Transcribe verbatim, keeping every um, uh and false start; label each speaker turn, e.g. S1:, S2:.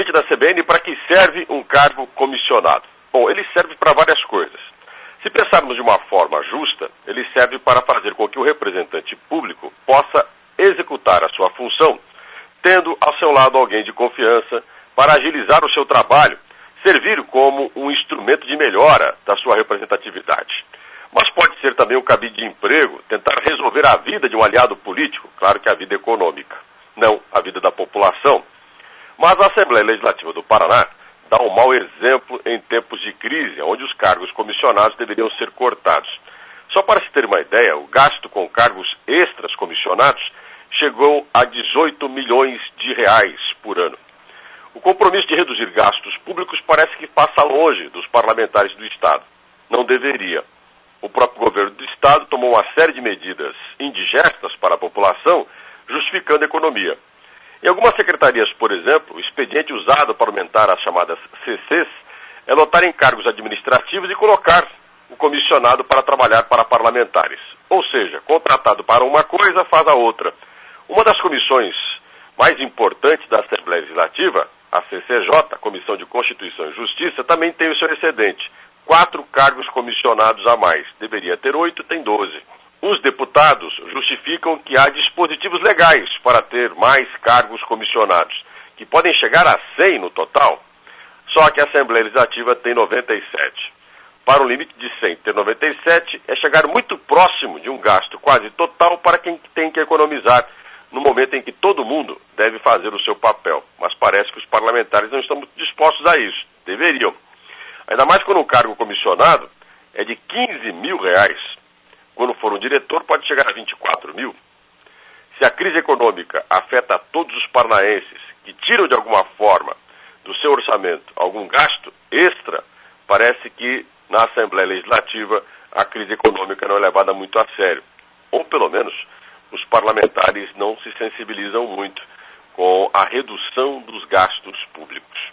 S1: presidente da C B N, para que serve um cargo comissionado? Bom, ele serve para várias coisas. Se pensarmos de uma forma justa, ele serve para fazer com que o representante público possa executar a sua função, tendo ao seu lado alguém de confiança para agilizar o seu trabalho, servir como um instrumento de melhora da sua representatividade. Mas pode ser também um cabide de emprego, tentar resolver a vida de um aliado político, claro que a vida econômica, não a vida da população. Mas a Assembleia Legislativa do Paraná dá um mau exemplo em tempos de crise, onde os cargos comissionados deveriam ser cortados. Só para se ter uma ideia, o gasto com cargos extras comissionados chegou a dezoito milhões de reais por ano. O compromisso de reduzir gastos públicos parece que passa longe dos parlamentares do Estado. Não deveria. O próprio governo do Estado tomou uma série de medidas indigestas para a população, justificando a economia. Em algumas secretarias, por exemplo, o expediente usado para aumentar as chamadas C Cs é lotar encargos administrativos e colocar o comissionado para trabalhar para parlamentares. Ou seja, contratado para uma coisa, faz a outra. Uma das comissões mais importantes da Assembleia Legislativa, a C C J, a Comissão de Constituição e Justiça, também tem o seu excedente. Quatro cargos comissionados a mais. Deveria ter oito, tem doze. Os deputados justificam que há dispositivos legais para ter mais cargos comissionados, que podem chegar a cem no total. Só que a Assembleia Legislativa tem noventa e sete. Para um limite de cem ter noventa e sete é chegar muito próximo de um gasto quase total para quem tem que economizar, no momento em que todo mundo deve fazer o seu papel. Mas parece que os parlamentares não estão muito dispostos a isso. Deveriam. Ainda mais quando um cargo comissionado é de quinze mil reais. Quando for um diretor, pode chegar a vinte e quatro mil. Se a crise econômica afeta todos os paranaenses que tiram de alguma forma do seu orçamento algum gasto extra, parece que na Assembleia Legislativa a crise econômica não é levada muito a sério. Ou pelo menos os parlamentares não se sensibilizam muito com a redução dos gastos públicos.